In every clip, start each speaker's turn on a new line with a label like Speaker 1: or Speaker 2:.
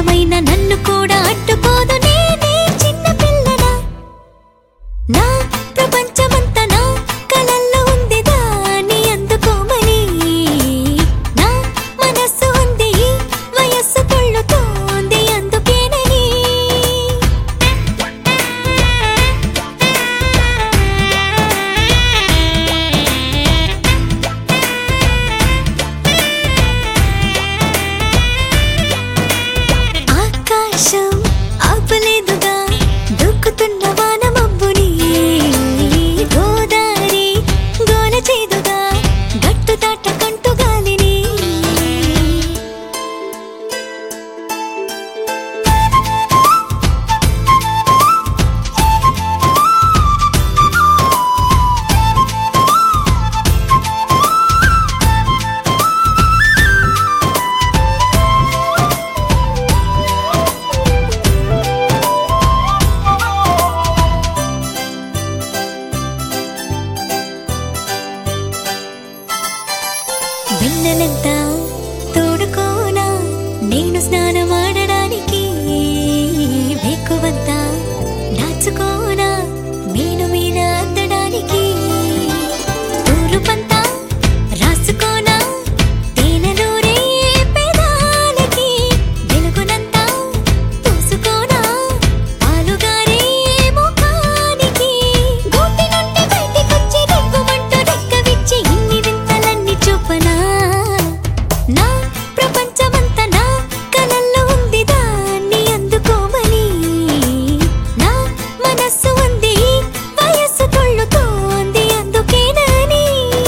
Speaker 1: ఏమైనా నన్ను కూడా అడ్డుకోదు నేనే చిన్న పిల్లనా నా ప్రపంచమంతా నా కలల్లో ఉంది దాన్ని అందుకోమని నా మనస్సు ఉంది ఈ వయస్సు తుళ్ళుతోంది అందుకేనని ఆకాశం ఆపలేదుగా దూకుతున్న వానమబ్బుని గోదారి గోల చేదుగా గట్టు దాటకంటూ గాలిని వెన్నెలంతా తోడుకోనా నేను స్నానమాడడానికి వేకువంతా దాచుకోనా మేను మీద అందడానికి తూరుపంతా రాసుకోనా తేనెలూరే పెదాలకి వెలుగునంతా పూసుకోనా పాలుగారే ముఖానికి గూటి నుండి బయటికొచ్చి దిక్కుమంటూ రెక్కవిచ్చి ఇన్ని వింతలన్నీ చూపనా నా ప్రపంచమంతా నా కలల్లో ఉంది దాన్ని అందుకోమని నా మనస్సు ఉంది ఈ వయస్సు తుళ్ళుతోంది అందుకేనని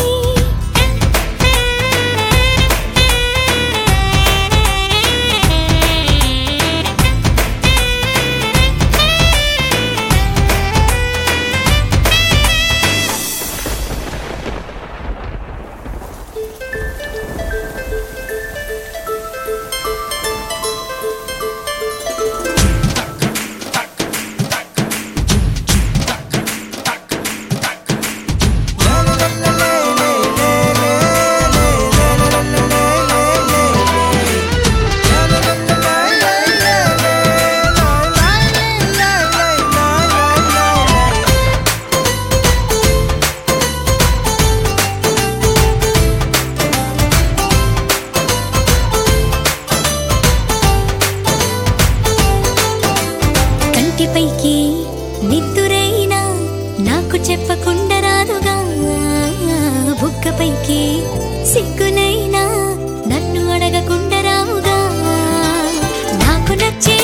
Speaker 1: కంటిపైకి నిద్దురైనా నాకు చెప్పకుండా రాదుగా బుగ్గపైకి సిగ్గునైనా నన్ను అడగకుండా రావుగా నాకు నచ్చే